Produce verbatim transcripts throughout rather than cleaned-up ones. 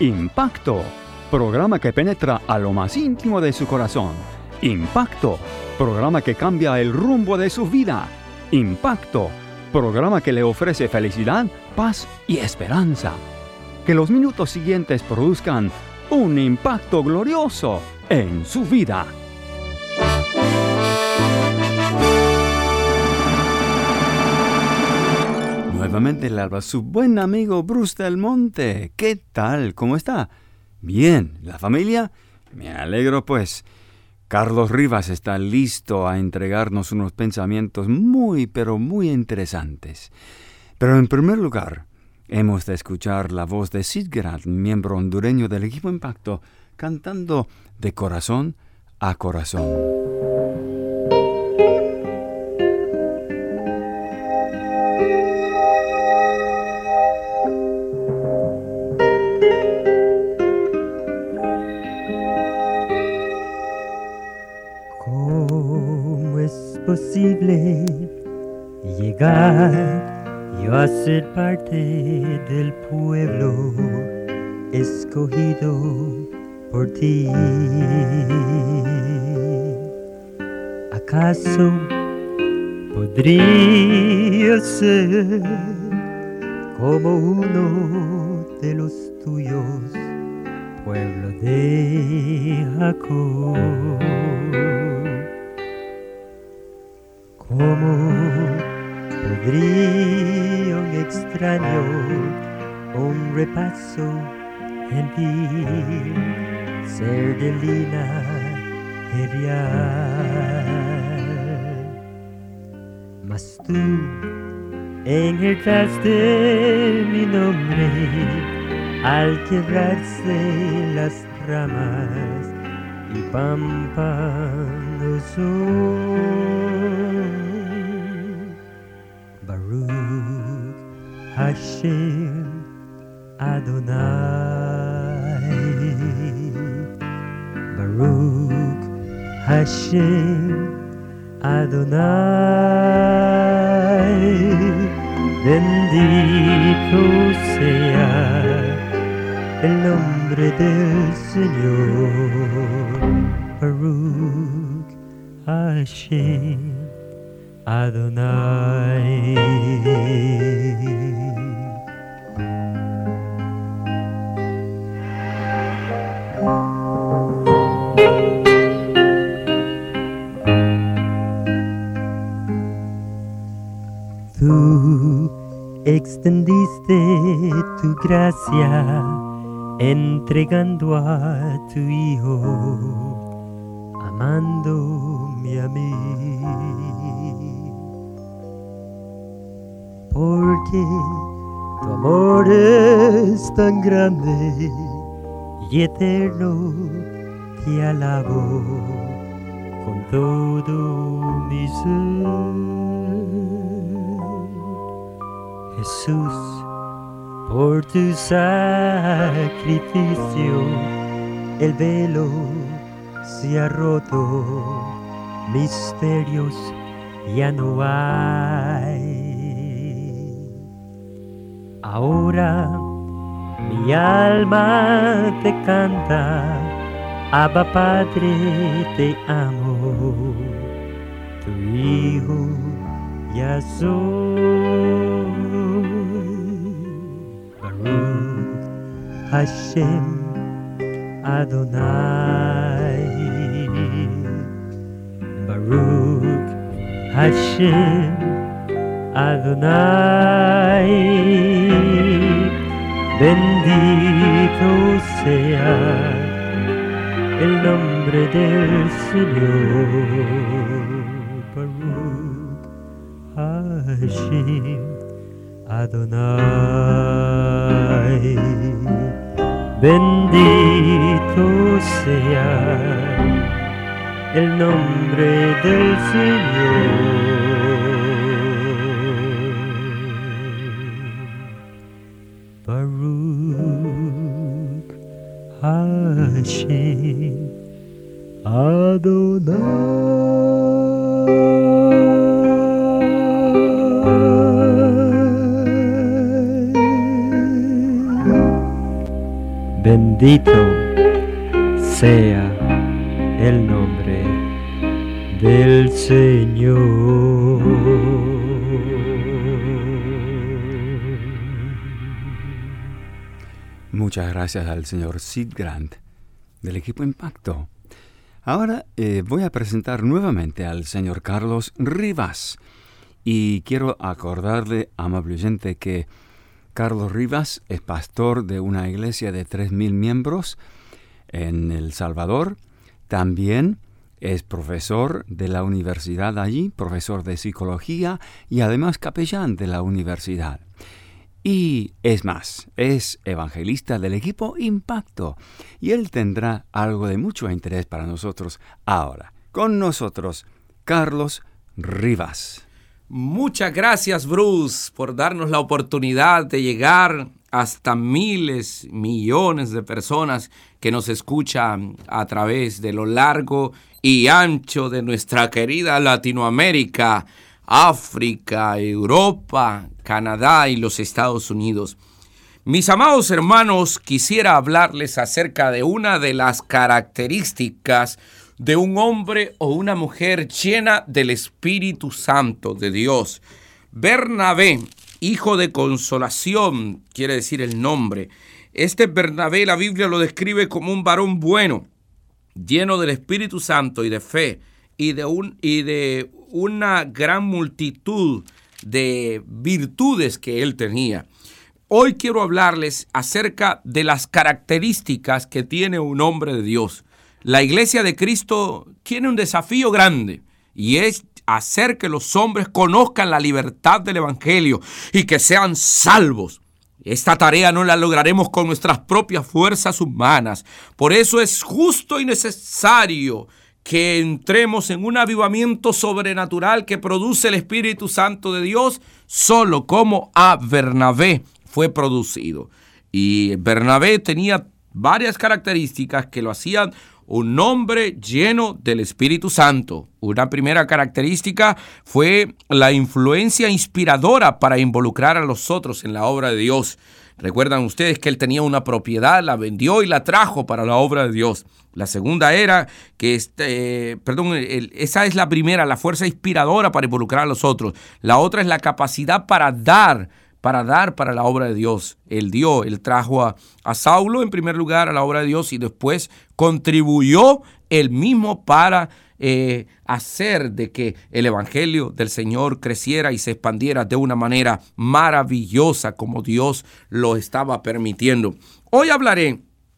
Impacto, programa que penetra a lo más íntimo de su corazón. Impacto, programa que cambia el rumbo de su vida. Impacto, programa que le ofrece felicidad, paz y esperanza. Que los minutos siguientes produzcan un impacto glorioso en su vida. Nuevamente le habla su buen amigo Bruce Del Monte. ¿Qué tal? ¿Cómo está? Bien. ¿La familia? Me alegro, pues. Carlos Rivas está listo a entregarnos unos pensamientos muy, pero muy interesantes. Pero en primer lugar, hemos de escuchar la voz de Sid Grant, miembro hondureño del equipo Impacto, cantando de corazón a corazón. Posible llegar yo a ser parte del pueblo escogido por ti. ¿Acaso podría ser como uno de los tuyos, pueblo de Jacob? ¿Cómo podría un extraño, un repaso gentil, ser de linaje real? Mas tú enjertaste mi nombre al quebrarse las ramas y pámpano soy. Baruch Hashem Adonai, Baruch Hashem Adonai, bendito sea el nombre del Señor. Baruch Hashem Adonai. Tú extendiste tu gracia entregando a tu Hijo, amándome a mí. Porque tu amor es tan grande y eterno, te alabo con todo mi ser. Jesús, por tu sacrificio el velo se ha roto, misterios ya no hay. Ahora mi alma te canta, Abba Padre, te amo, tu Hijo ya soy. Baruch Hashem Adonai, Baruch Hashem Adonai, bendito sea el nombre del Señor. Baruch Hashem Adonai, bendito sea el nombre del Señor. Baruch Hashem Adonai. bendito sea el nombre del Señor. Muchas gracias al señor Sid Grant del equipo Impacto. Ahora eh, voy a presentar nuevamente al señor Carlos Rivas. Y quiero acordarle, amable oyente, que Carlos Rivas es pastor de una iglesia de tres mil miembros en El Salvador. También es profesor de la universidad allí, profesor de psicología y además capellán de la universidad. Y es más, es evangelista del equipo Impacto. Y él tendrá algo de mucho interés para nosotros ahora. Con nosotros, Carlos Rivas. Muchas gracias, Bruce, por darnos la oportunidad de llegar hasta miles, millones de personas que nos escuchan a través de lo largo y ancho de nuestra querida Latinoamérica, África, Europa, Canadá y los Estados Unidos. Mis amados hermanos, quisiera hablarles acerca de una de las características de un hombre o una mujer llena del Espíritu Santo de Dios. Bernabé, hijo de consolación, quiere decir el nombre. Este Bernabé, la Biblia lo describe como un varón bueno, lleno del Espíritu Santo y de fe, y de, un, y de una gran multitud de virtudes que él tenía. Hoy quiero hablarles acerca de las características que tiene un hombre de Dios. La Iglesia de Cristo tiene un desafío grande y es hacer que los hombres conozcan la libertad del Evangelio y que sean salvos. Esta tarea no la lograremos con nuestras propias fuerzas humanas. Por eso es justo y necesario que entremos en un avivamiento sobrenatural que produce el Espíritu Santo de Dios, solo como a Bernabé fue producido. Y Bernabé tenía varias características que lo hacían un hombre lleno del Espíritu Santo. Una primera característica fue la influencia inspiradora para involucrar a los otros en la obra de Dios. Recuerdan ustedes que él tenía una propiedad, la vendió y la trajo para la obra de Dios. La segunda era que, este, eh, perdón, el, esa es la primera, la fuerza inspiradora para involucrar a los otros. La otra es la capacidad para dar, para dar para la obra de Dios. Él dio, él trajo a, a Saulo en primer lugar a la obra de Dios y después contribuyó él mismo para eh, hacer de que el evangelio del Señor creciera y se expandiera de una manera maravillosa como Dios lo estaba permitiendo. Hoy hablaré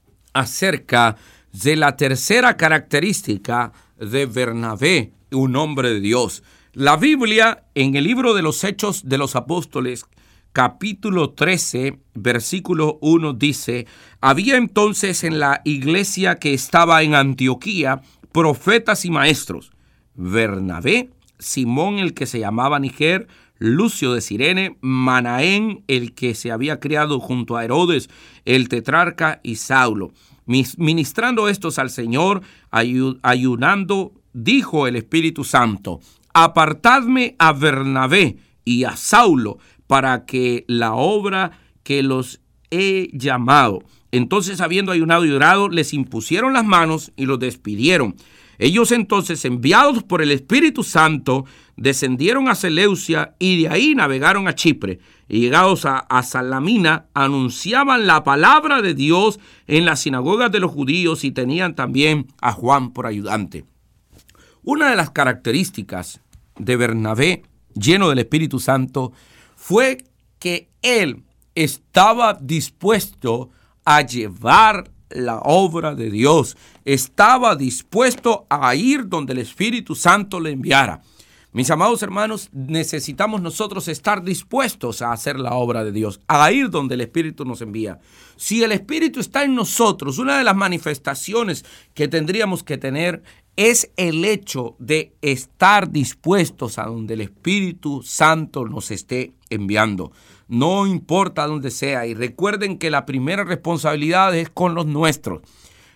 acerca de la tercera característica de Bernabé, un hombre de Dios. La Biblia, en el libro de los Hechos de los Apóstoles, capítulo trece, versículo uno, dice: había entonces en la iglesia que estaba en Antioquía profetas y maestros, Bernabé, Simón el que se llamaba Niger, Lucio de Cirene, Manaén el que se había criado junto a Herodes, el tetrarca, y Saulo. Ministrando estos al Señor, ayunando, dijo el Espíritu Santo: apartadme a Bernabé y a Saulo para que la obra que los he llamado. Entonces, habiendo ayunado y orado, les impusieron las manos y los despidieron. Ellos entonces, enviados por el Espíritu Santo, descendieron a Seleucia y de ahí navegaron a Chipre. Y llegados a, a Salamina, anunciaban la palabra de Dios en las sinagogas de los judíos y tenían también a Juan por ayudante. Una de las características de Bernabé, lleno del Espíritu Santo, fue que él estaba dispuesto a llevar la obra de Dios. Estaba dispuesto a ir donde el Espíritu Santo le enviara. Mis amados hermanos, necesitamos nosotros estar dispuestos a hacer la obra de Dios, a ir donde el Espíritu nos envía. Si el Espíritu está en nosotros, una de las manifestaciones que tendríamos que tener es el hecho de estar dispuestos a donde el Espíritu Santo nos esté enviando. No importa dónde sea. Y recuerden que la primera responsabilidad es con los nuestros.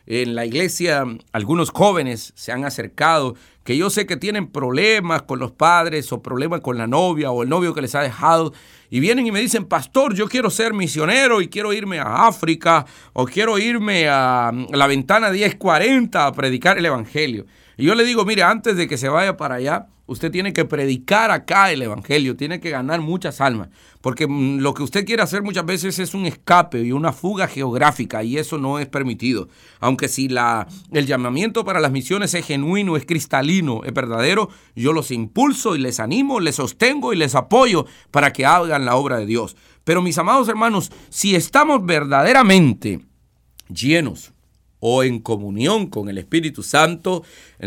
en la iglesia algunos jóvenes se han acercado que yo sé que tienen problemas con los padres o problemas con la novia o el novio que les ha dejado y vienen y me dicen, pastor, yo quiero ser misionero y quiero irme a África o quiero irme a la Ventana diez cuarenta a predicar el evangelio. Y yo le digo, mire, antes de que se vaya para allá, usted tiene que predicar acá el evangelio, tiene que ganar muchas almas, porque lo que usted quiere hacer muchas veces es un escape y una fuga geográfica y eso no es permitido. Aunque si la, el llamamiento para las misiones es genuino, es cristalino, es verdadero, yo los impulso y les animo, les sostengo y les apoyo para que hagan la obra de Dios. Pero mis amados hermanos, si estamos verdaderamente llenos o en comunión con el Espíritu Santo,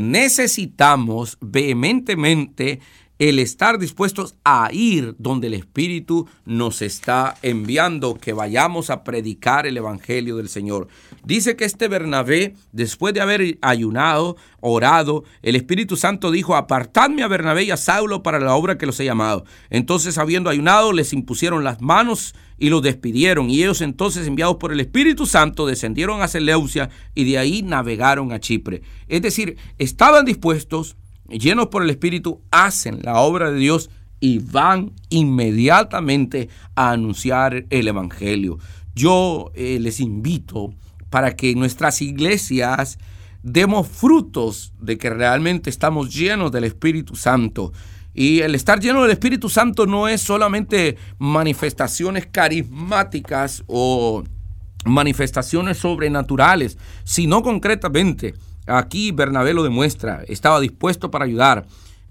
necesitamos vehementemente el estar dispuestos a ir donde el Espíritu nos está enviando, que vayamos a predicar el Evangelio del Señor. Dice que este Bernabé, después de haber ayunado, orado, el Espíritu Santo dijo, apartadme a Bernabé y a Saulo para la obra que los he llamado. Entonces, habiendo ayunado, les impusieron las manos y los despidieron. Y ellos entonces, enviados por el Espíritu Santo, descendieron a Seleucia y de ahí navegaron a Chipre. Es decir, estaban dispuestos, llenos por el Espíritu, hacen la obra de Dios y van inmediatamente a anunciar el Evangelio. Yo eh, les invito para que nuestras iglesias demos frutos de que realmente estamos llenos del Espíritu Santo. Y el estar lleno del Espíritu Santo no es solamente manifestaciones carismáticas o manifestaciones sobrenaturales, sino concretamente, aquí Bernabé lo demuestra, estaba dispuesto para ayudar.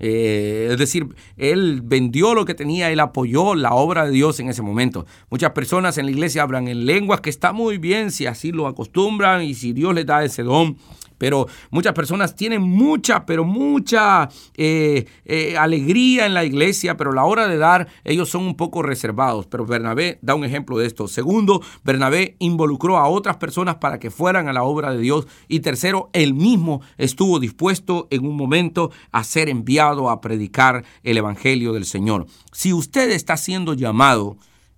Eh, es decir, él vendió lo que tenía, él apoyó la obra de Dios en ese momento. Muchas personas en la iglesia hablan en lenguas, que está muy bien si así lo acostumbran y si Dios les da ese don. Pero muchas personas tienen mucha, pero mucha eh, eh, alegría en la iglesia, pero a la hora de dar, ellos son un poco reservados. Pero Bernabé da un ejemplo de esto. Segundo, Bernabé involucró a otras personas para que fueran a la obra de Dios. Y tercero, él mismo estuvo dispuesto en un momento a ser enviado a predicar el evangelio del Señor. Si usted está siendo llamado,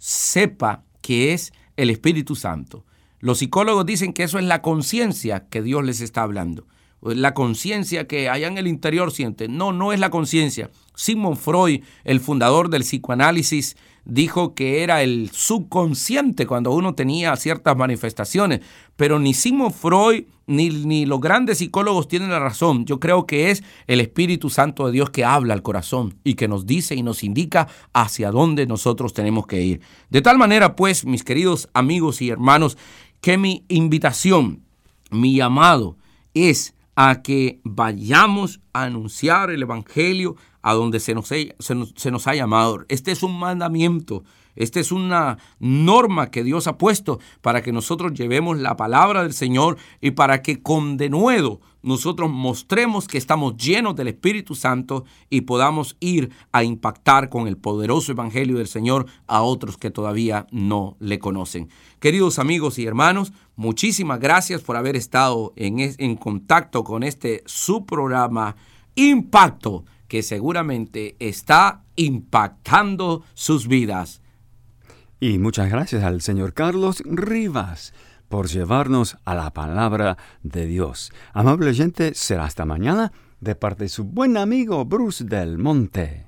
sepa que es el Espíritu Santo. Los psicólogos dicen que eso es la conciencia que Dios les está hablando. La conciencia que allá en el interior sienten. No, no es la conciencia. Sigmund Freud, el fundador del psicoanálisis, dijo que era el subconsciente cuando uno tenía ciertas manifestaciones. Pero ni Sigmund Freud ni, ni los grandes psicólogos tienen la razón. Yo creo que es el Espíritu Santo de Dios que habla al corazón y que nos dice y nos indica hacia dónde nosotros tenemos que ir. De tal manera, pues, mis queridos amigos y hermanos, que mi invitación, mi llamado es a que vayamos a anunciar el evangelio a donde se nos, se nos, se nos ha llamado. Este es un mandamiento, esta es una norma que Dios ha puesto para que nosotros llevemos la palabra del Señor y para que con denuedo nosotros mostremos que estamos llenos del Espíritu Santo y podamos ir a impactar con el poderoso evangelio del Señor a otros que todavía no le conocen. Queridos amigos y hermanos, muchísimas gracias por haber estado en, en contacto con este su programa Impacto, que seguramente está impactando sus vidas. Y muchas gracias al señor Carlos Rivas por llevarnos a la palabra de Dios. Amable oyente, será hasta mañana de parte de su buen amigo Bruce Del Monte.